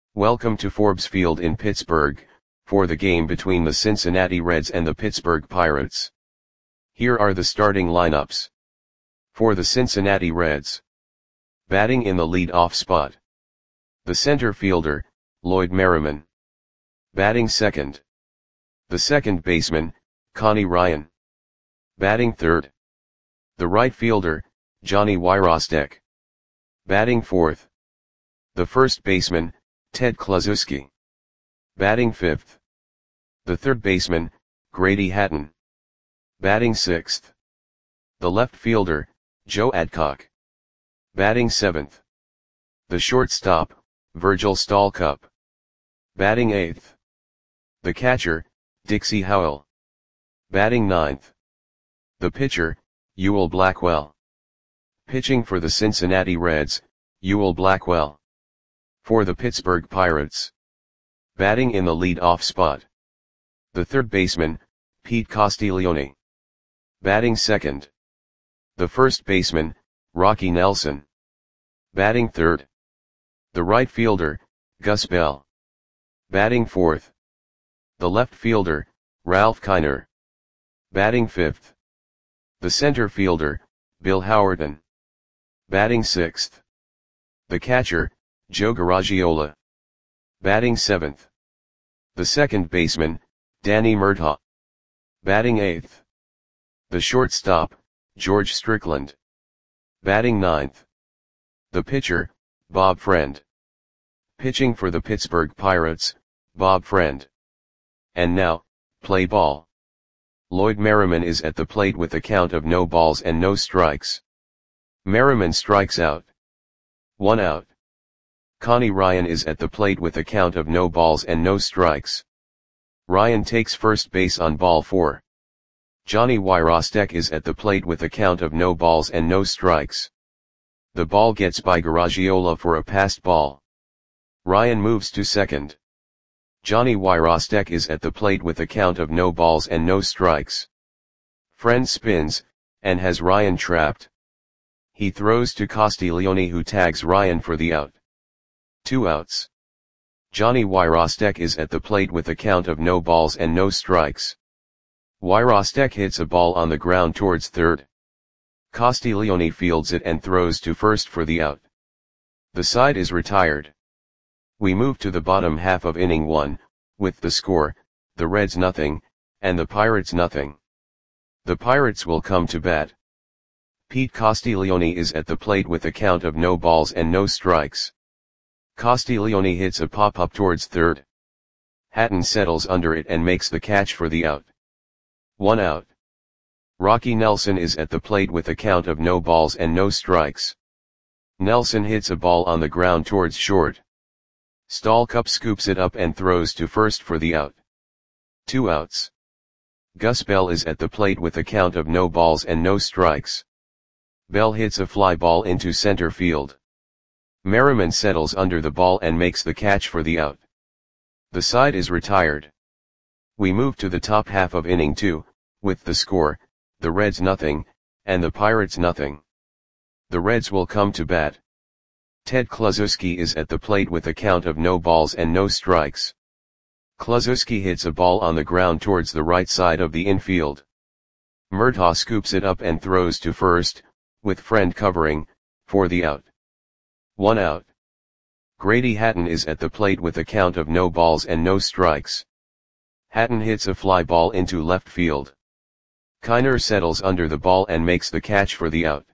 Welcome to Forbes Field in Pittsburgh, for the game between the Cincinnati Reds and the Pittsburgh Pirates. Here are the starting lineups. For the Cincinnati Reds. Batting in the lead-off spot. The center fielder, Lloyd Merriman. Batting second. The second baseman, Connie Ryan. Batting third. The right fielder, Johnny Wyrostek. Batting fourth. The first baseman, Ted Kluszewski. Batting fifth. The third baseman, Grady Hatton. Batting sixth. The left fielder, Joe Adcock. Batting seventh. The shortstop, Virgil Stalcup. Batting eighth. The catcher, Dixie Howell. Batting ninth. The pitcher, Ewell Blackwell. Pitching for the Cincinnati Reds, Ewell Blackwell. For the Pittsburgh Pirates. Batting in the lead-off spot. The third baseman, Pete Castiglione. Batting second. The first baseman, Rocky Nelson. Batting third. The right fielder, Gus Bell. Batting fourth. The left fielder, Ralph Kiner. Batting fifth. The center fielder, Bill Howerton. Batting sixth. The catcher, Joe Garagiola. Batting seventh. The second baseman, Danny Murtaugh. Batting eighth. The shortstop, George Strickland. Batting ninth. The pitcher, Bob Friend. Pitching for the Pittsburgh Pirates, Bob Friend. And now, play ball. Lloyd Merriman is at the plate with a count of no balls and no strikes. Merriman strikes out. 1 out. Connie Ryan is at the plate with a count of no balls and no strikes. Ryan takes first base on ball 4. Johnny Wyrostek is at the plate with a count of no balls and no strikes. The ball gets by Garagiola for a passed ball. Ryan moves to second. Johnny Wyrostek is at the plate with a count of no balls and no strikes. Friend spins, and has Ryan trapped. He throws to Castiglione, who tags Ryan for the out. 2 outs. Johnny Wyrostek is at the plate with a count of no balls and no strikes. Wyrostek hits a ball on the ground towards third. Castiglione fields it and throws to first for the out. The side is retired. We move to the bottom half of inning 1, with the score, the Reds 0, and the Pirates 0. The Pirates will come to bat. Pete Castiglione is at the plate with a count of no balls and no strikes. Castiglione hits a pop-up towards third. Hatton settles under it and makes the catch for the out. 1 out. Rocky Nelson is at the plate with a count of no balls and no strikes. Nelson hits a ball on the ground towards short. Stalcup scoops it up and throws to first for the out. 2 outs. Gus Bell is at the plate with a count of no balls and no strikes. Bell hits a fly ball into center field. Merriman settles under the ball and makes the catch for the out. The side is retired. We move to the top half of inning 2, with the score, the Reds 0, and the Pirates 0. The Reds will come to bat. Ted Kluszewski is at the plate with a count of no balls and no strikes. Kluszewski hits a ball on the ground towards the right side of the infield. Murtaugh scoops it up and throws to first, with Friend covering, for the out. 1 out. Grady Hatton is at the plate with a count of no balls and no strikes. Hatton hits a fly ball into left field. Kiner settles under the ball and makes the catch for the out.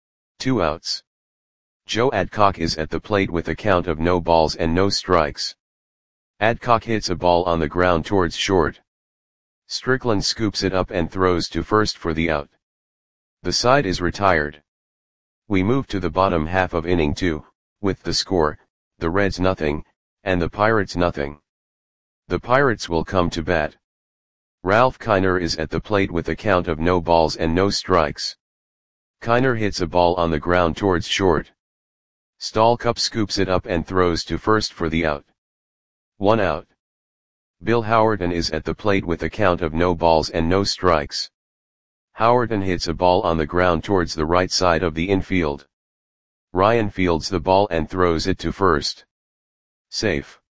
2 outs. Joe Adcock is at the plate with a count of no balls and no strikes. Adcock hits a ball on the ground towards short. Strickland scoops it up and throws to first for the out. The side is retired. We move to the bottom half of inning 2, with the score, the Reds 0, and the Pirates 0. The Pirates will come to bat. Ralph Kiner is at the plate with a count of no balls and no strikes. Kiner hits a ball on the ground towards short. Stalcup scoops it up and throws to first for the out. 1 out. Bill Howerton is at the plate with a count of no balls and no strikes. Howerton hits a ball on the ground towards the right side of the infield. Ryan fields the ball and throws it to first. Safe.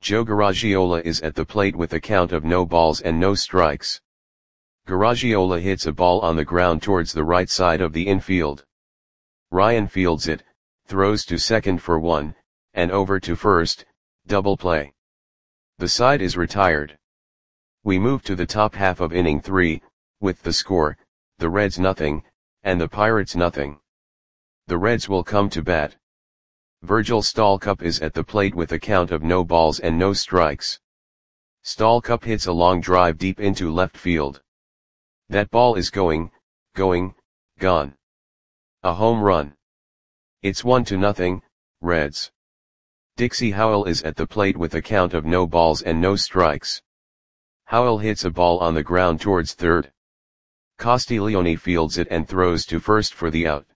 Joe Garagiola is at the plate with a count of no balls and no strikes. Garagiola hits a ball on the ground towards the right side of the infield. Ryan fields it, throws to second for one, and over to first, double play. The side is retired. We move to the top half of inning 3, with the score, the Reds nothing, and the Pirates nothing. The Reds will come to bat. Virgil Stalcup is at the plate with a count of no balls and no strikes. Stalcup hits a long drive deep into left field. That ball is gone. A home run. It's 1-0, Reds. Dixie Howell is at the plate with a count of no balls and no strikes. Howell hits a ball on the ground towards third. Castiglione fields it and throws to first for the out.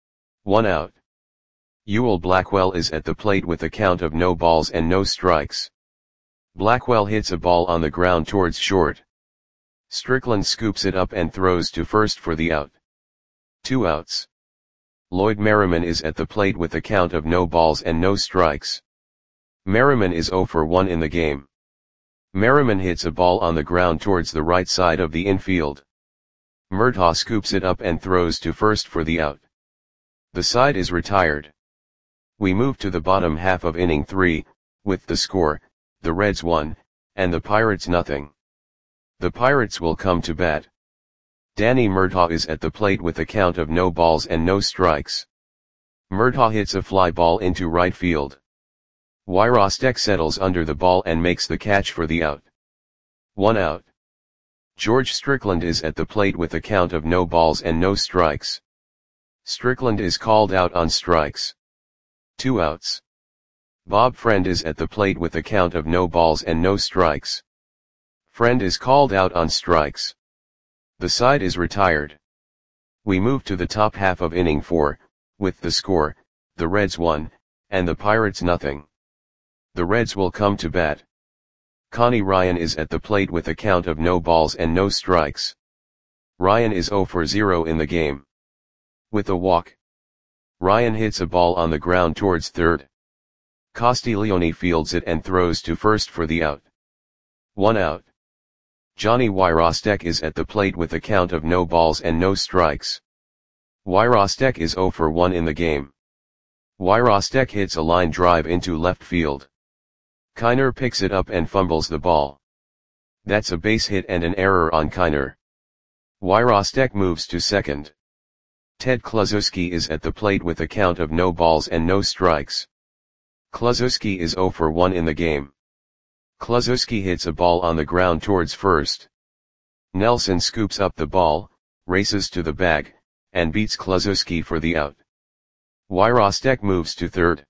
1 out. Ewell Blackwell is at the plate with a count of no balls and no strikes. Blackwell hits a ball on the ground towards short. Strickland scoops it up and throws to first for the out. 2 outs. Lloyd Merriman is at the plate with a count of no balls and no strikes. Merriman is 0 for 1 in the game. Merriman hits a ball on the ground towards the right side of the infield. Murtaugh scoops it up and throws to first for the out. The side is retired. We move to the bottom half of inning 3, with the score, the Reds 1, and the Pirates nothing. The Pirates will come to bat. Danny Murtaugh is at the plate with a count of no balls and no strikes. Murtaugh hits a fly ball into right field. Wyrostek settles under the ball and makes the catch for the out. 1 out. George Strickland is at the plate with a count of no balls and no strikes. Strickland is called out on strikes. 2 outs. Bob Friend is at the plate with a count of no balls and no strikes. Friend is called out on strikes. The side is retired. We move to the top half of inning 4, with the score, the Reds 1, and the Pirates nothing. The Reds will come to bat. Connie Ryan is at the plate with a count of no balls and no strikes. Ryan is 0 for 0 in the game. With a walk. Ryan hits a ball on the ground towards third. Castiglione fields it and throws to first for the out. 1 out. Johnny Wyrostek is at the plate with a count of no balls and no strikes. Wyrostek is 0 for 1 in the game. Wyrostek hits a line drive into left field. Kiner picks it up and fumbles the ball. That's a base hit and an error on Kiner. Wyrostek moves to second. Ted Kluszewski is at the plate with a count of no balls and no strikes. Kluszewski is 0 for 1 in the game. Kluszewski hits a ball on the ground towards first. Nelson scoops up the ball, races to the bag, and beats Kluszewski for the out. Wyrostek moves to third.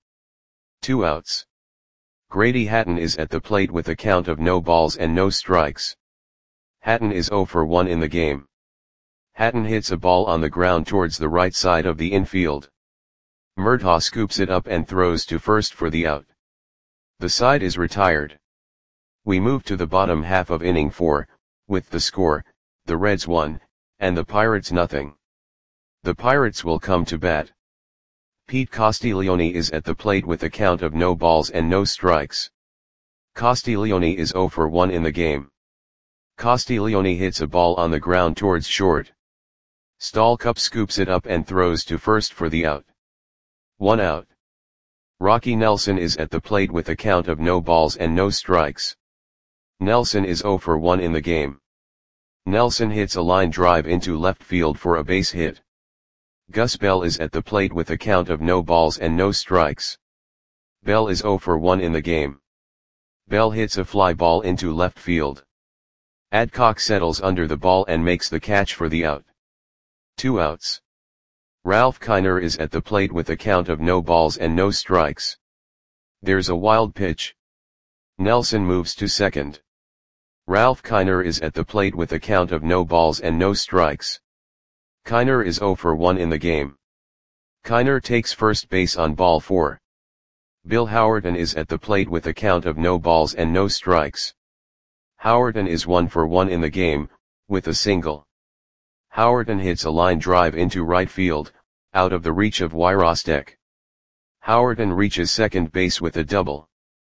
2 outs. Grady Hatton is at the plate with a count of no balls and no strikes. Hatton is 0 for 1 in the game. Hatton hits a ball on the ground towards the right side of the infield. Murtaugh scoops it up and throws to first for the out. The side is retired. We move to the bottom half of inning 4, with the score, the Reds 1, and the Pirates nothing. The Pirates will come to bat. Pete Castiglione is at the plate with a count of no balls and no strikes. Castiglione is 0 for 1 in the game. Castiglione hits a ball on the ground towards short. Stalcup scoops it up and throws to first for the out. 1 out. Rocky Nelson is at the plate with a count of no balls and no strikes. Nelson is 0 for 1 in the game. Nelson hits a line drive into left field for a base hit. Gus Bell is at the plate with a count of no balls and no strikes. Bell is 0 for 1 in the game. Bell hits a fly ball into left field. Adcock settles under the ball and makes the catch for the out. 2 outs. Ralph Kiner is at the plate with a count of no balls and no strikes. There's a wild pitch. Nelson moves to second. Ralph Kiner is at the plate with a count of no balls and no strikes. Kiner is 0 for 1 in the game. Kiner takes first base on ball 4. Bill Howerton is at the plate with a count of no balls and no strikes. Howerton is 1 for 1 in the game, with a single. Howerton hits a line drive into right field, out of the reach of Wyrostek. Howerton reaches second base with a double.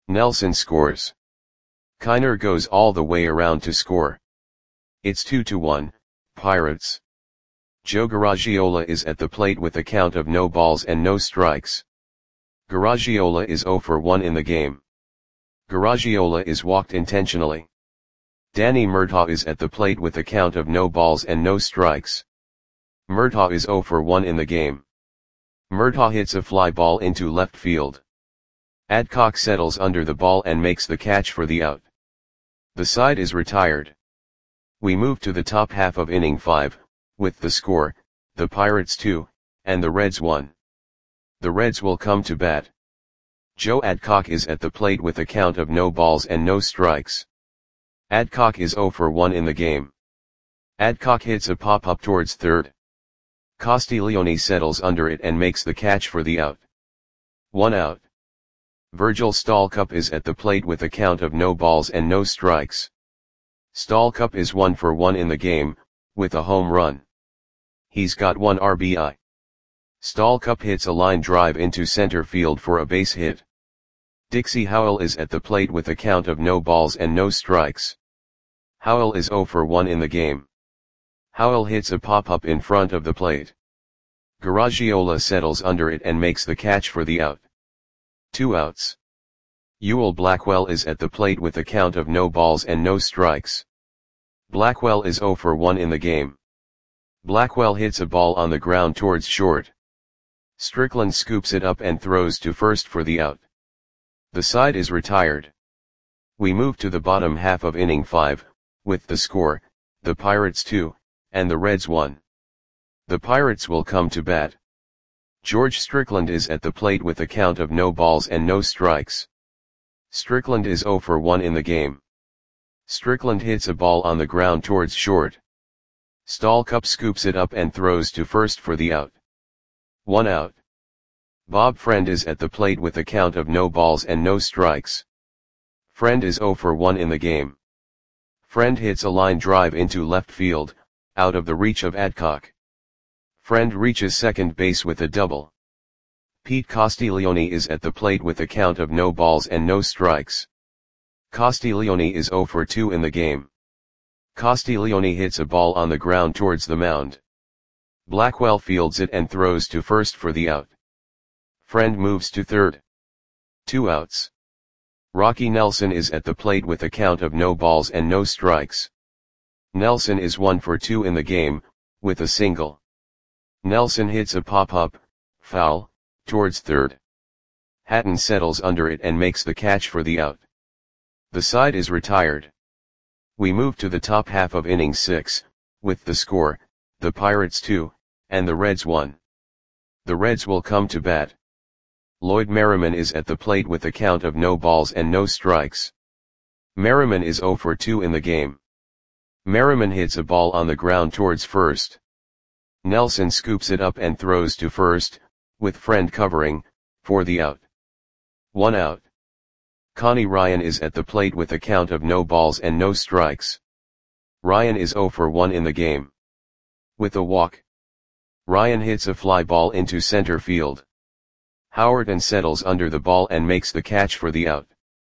Nelson scores. Kiner goes all the way around to score. It's 2-1, Pirates. Joe Garagiola is at the plate with a count of no balls and no strikes. Garagiola is 0 for 1 in the game. Garagiola is walked intentionally. Danny Murtaugh is at the plate with a count of no balls and no strikes. Murtaugh is 0 for 1 in the game. Murtaugh hits a fly ball into left field. Adcock settles under the ball and makes the catch for the out. The side is retired. We move to the top half of inning 5, with the score, the Pirates 2, and the Reds 1. The Reds will come to bat. Joe Adcock is at the plate with a count of no balls and no strikes. Adcock is 0 for 1 in the game. Adcock hits a pop-up towards third. Castiglione settles under it and makes the catch for the out. 1 out. Virgil Stalcup is at the plate with a count of no balls and no strikes. Stalcup is 1 for 1 in the game, with a home run. He's got 1 RBI. Stalcup hits a line drive into center field for a base hit. Dixie Howell is at the plate with a count of no balls and no strikes. Howell is 0 for 1 in the game. Howell hits a pop-up in front of the plate. Garagiola settles under it and makes the catch for the out. 2 outs. Ewell Blackwell is at the plate with a count of no balls and no strikes. Blackwell is 0 for 1 in the game. Blackwell hits a ball on the ground towards short. Strickland scoops it up and throws to first for the out. The side is retired. We move to the bottom half of inning 5, with the score, the Pirates 2, and the Reds 1. The Pirates will come to bat. George Strickland is at the plate with a count of no balls and no strikes. Strickland is 0 for 1 in the game. Strickland hits a ball on the ground towards short. Stalcup scoops it up and throws to first for the out. 1 out. Bob Friend is at the plate with a count of no balls and no strikes. Friend is 0 for 1 in the game. Friend hits a line drive into left field, out of the reach of Adcock. Friend reaches second base with a double. Pete Castiglione is at the plate with a count of no balls and no strikes. Castiglione is 0 for 2 in the game. Castiglione hits a ball on the ground towards the mound. Blackwell fields it and throws to first for the out. Friend moves to third. 2 outs. Rocky Nelson is at the plate with a count of no balls and no strikes. Nelson is 1 for 2 in the game, with a single. Nelson hits a pop-up, foul, towards third. Hatton settles under it and makes the catch for the out. The side is retired. We move to the top half of inning 6, with the score, the Pirates 2, and the Reds 1. The Reds will come to bat. Lloyd Merriman is at the plate with a count of no balls and no strikes. Merriman is 0 for 2 in the game. Merriman hits a ball on the ground towards first. Nelson scoops it up and throws to first, with Friend covering, for the out. 1 out. Connie Ryan is at the plate with a count of no balls and no strikes. Ryan is 0 for 1 in the game. With a walk. Ryan hits a fly ball into center field. Howerton settles under the ball and makes the catch for the out.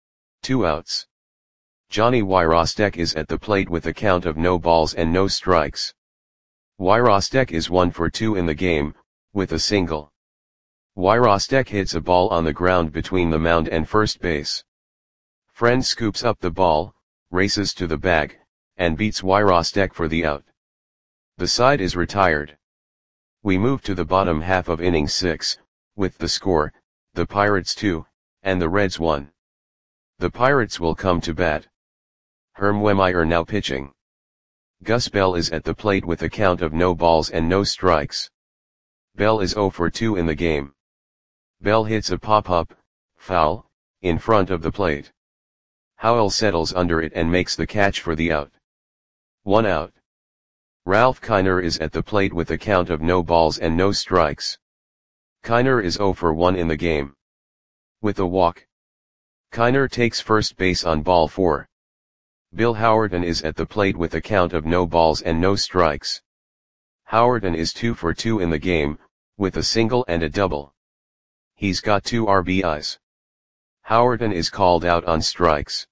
2 outs. Johnny Wyrostek is at the plate with a count of no balls and no strikes. Wyrostek is 1 for 2 in the game, with a single. Wyrostek hits a ball on the ground between the mound and first base. Friend scoops up the ball, races to the bag, and beats Wyrostek for the out. The side is retired. We move to the bottom half of inning 6, with the score, the Pirates 2, and the Reds 1. The Pirates will come to bat. Herm Wehmeyer now pitching. Gus Bell is at the plate with a count of no balls and no strikes. Bell is 0 for 2 in the game. Bell hits a pop-up, foul, in front of the plate. Howell settles under it and makes the catch for the out. 1 out. Ralph Kiner is at the plate with a count of no balls and no strikes. Kiner is 0 for 1 in the game. With a walk. Kiner takes first base on ball 4. Bill Howerton is at the plate with a count of no balls and no strikes. Howerton is 2 for 2 in the game, with a single and a double. He's got 2 RBIs. Howerton is called out on strikes.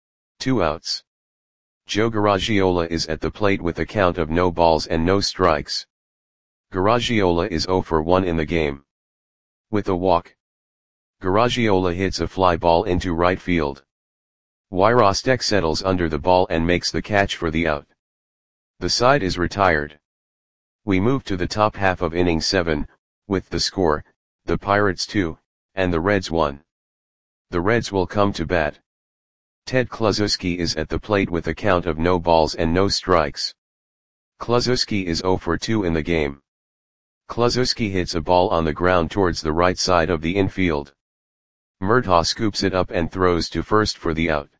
2 outs. Joe Garagiola is at the plate with a count of no balls and no strikes. Garagiola is 0 for 1 in the game. With a walk, Garagiola hits a fly ball into right field. Wyrostek settles under the ball and makes the catch for the out. The side is retired. We move to the top half of inning 7, with the score, the Pirates 2, and the Reds 1. The Reds will come to bat. Ted Kluszewski is at the plate with a count of no balls and no strikes. Kluszewski is 0 for 2 in the game. Kluszewski hits a ball on the ground towards the right side of the infield. Murtaugh scoops it up and throws to first for the out.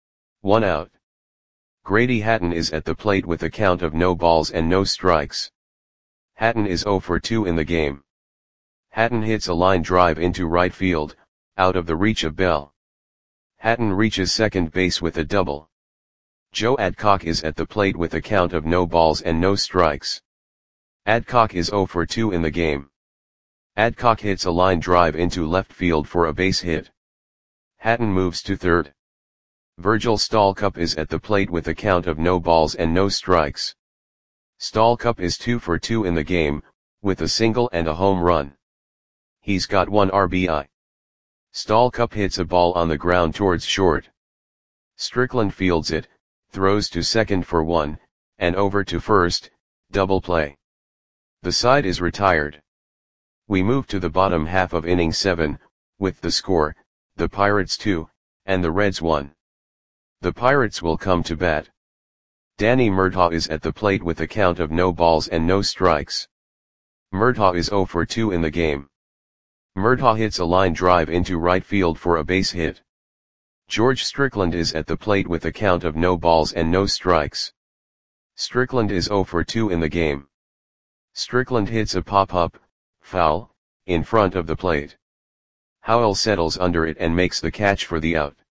1 out. Grady Hatton is at the plate with a count of no balls and no strikes. Hatton is 0 for 2 in the game. Hatton hits a line drive into right field, out of the reach of Bell. Hatton reaches second base with a double. Joe Adcock is at the plate with a count of no balls and no strikes. Adcock is 0 for 2 in the game. Adcock hits a line drive into left field for a base hit. Hatton moves to third. Virgil Stallcup is at the plate with a count of no balls and no strikes. Stallcup is 2 for 2 in the game, with a single and a home run. He's got 1 RBI. Stallcup hits a ball on the ground towards short. Strickland fields it, throws to second for 1, and over to first, double play. The side is retired. We move to the bottom half of inning 7, with the score, the Pirates 2, and the Reds 1. The Pirates will come to bat. Danny Murtaugh is at the plate with a count of no balls and no strikes. Murtaugh is 0 for 2 in the game. Murtaugh hits a line drive into right field for a base hit. George Strickland is at the plate with a count of no balls and no strikes. Strickland is 0 for 2 in the game. Strickland hits a pop-up, foul, in front of the plate. Howell settles under it and makes the catch for the out.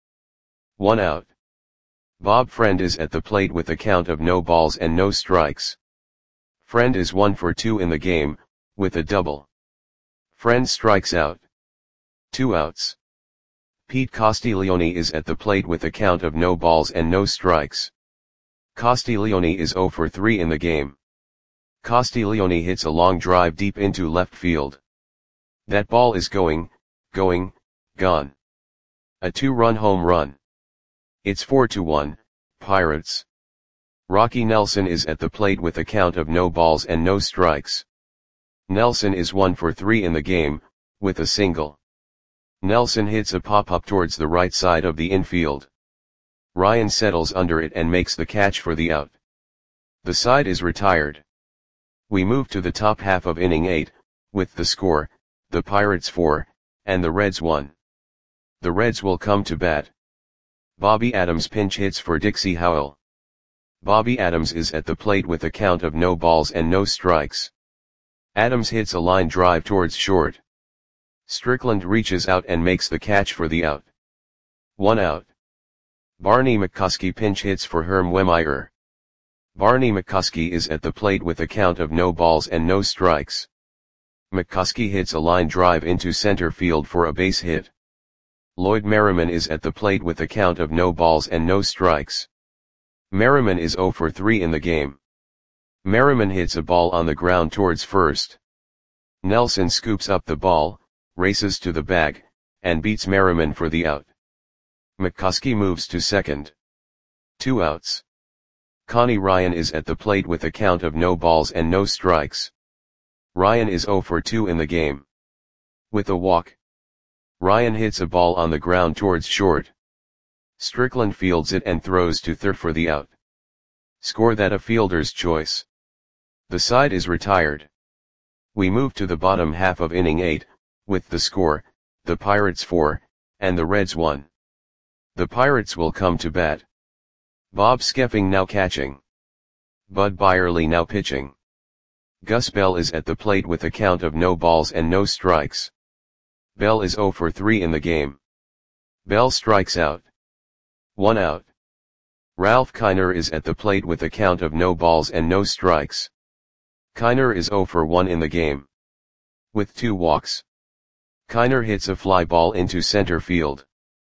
1 out. Bob Friend is at the plate with a count of no balls and no strikes. Friend is 1 for 2 in the game, with a double. Friend strikes out. 2 outs. Pete Castiglione is at the plate with a count of no balls and no strikes. Castiglione is 0 for 3 in the game. Castiglione hits a long drive deep into left field. That ball is gone. A 2-run home run. It's 4-1, Pirates. Rocky Nelson is at the plate with a count of no balls and no strikes. Nelson is 1 for 3 in the game, with a single. Nelson hits a pop-up towards the right side of the infield. Ryan settles under it and makes the catch for the out. The side is retired. We move to the top half of inning 8, with the score, the Pirates 4, and the Reds 1. The Reds will come to bat. Bobby Adams pinch hits for Dixie Howell. Bobby Adams is at the plate with a count of no balls and no strikes. Adams hits a line drive towards short. Strickland reaches out and makes the catch for the out. 1 out. Barney McCuskey pinch hits for Herm Wehmeyer. Barney McCuskey is at the plate with a count of no balls and no strikes. McCuskey hits a line drive into center field for a base hit. Lloyd Merriman is at the plate with a count of no balls and no strikes. Merriman is 0 for 3 in the game. Merriman hits a ball on the ground towards first. Nelson scoops up the ball, races to the bag, and beats Merriman for the out. McCuskey moves to second. 2 outs. Connie Ryan is at the plate with a count of no balls and no strikes. Ryan is 0 for 2 in the game. With a walk, Ryan hits a ball on the ground towards short. Strickland fields it and throws to third for the out. Score that a fielder's choice. The side is retired. We move to the bottom half of inning 8, with the score, the Pirates 4, and the Reds 1. The Pirates will come to bat. Bob Skeffing now catching. Bud Byerly now pitching. Gus Bell is at the plate with a count of no balls and no strikes. Bell is 0 for 3 in the game. Bell strikes out. 1 out. Ralph Kiner is at the plate with a count of no balls and no strikes. Kiner is 0 for 1 in the game. With 2 walks. Kiner hits a fly ball into center field.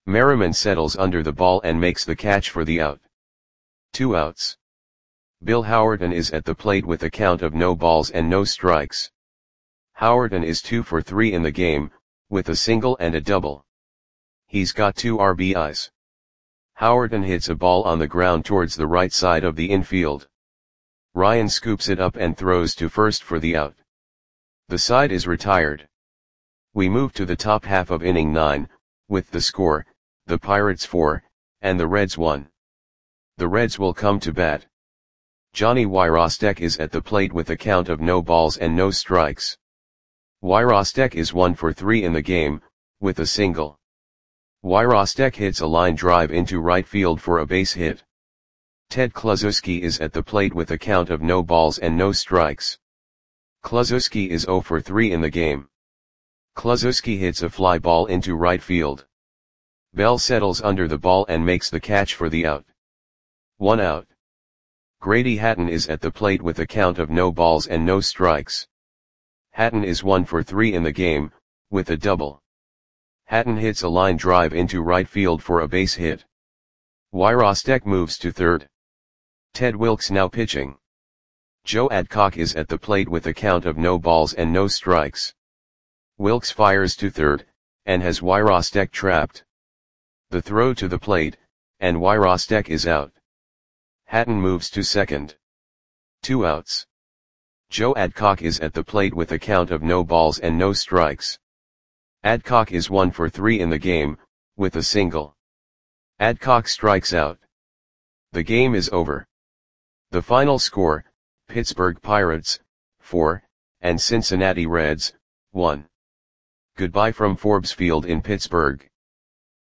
Merriman settles under the ball and makes the catch for the out. 2 outs. Bill Howerton is at the plate with a count of no balls and no strikes. Howerton is 2 for 3 in the game, with a single and a double. He's got 2 RBIs. Howerton hits a ball on the ground towards the right side of the infield. Ryan scoops it up and throws to first for the out. The side is retired. We move to the top half of inning 9, with the score, the Pirates 4, and the Reds 1. The Reds will come to bat. Johnny Wyrostek is at the plate with a count of no balls and no strikes. Wyrostek is 1 for 3 in the game, with a single. Wyrostek hits a line drive into right field for a base hit. Ted Kluszewski is at the plate with a count of no balls and no strikes. Kluszewski is 0 for 3 in the game. Kluszewski hits a fly ball into right field. Bell settles under the ball and makes the catch for the out. 1 out. Grady Hatton is at the plate with a count of no balls and no strikes. Hatton is 1 for 3 in the game, with a double. Hatton hits a line drive into right field for a base hit. Wyrostek moves to third. Ted Wilks now pitching. Joe Adcock is at the plate with a count of no balls and no strikes. Wilks fires to third, and has Wyrostek trapped. The throw to the plate, and Wyrostek is out. Hatton moves to second. 2 outs. Joe Adcock is at the plate with a count of no balls and no strikes. Adcock is 1 for 3 in the game, with a single. Adcock strikes out. The game is over. The final score, Pittsburgh Pirates, 4, and Cincinnati Reds, 1. Goodbye from Forbes Field in Pittsburgh.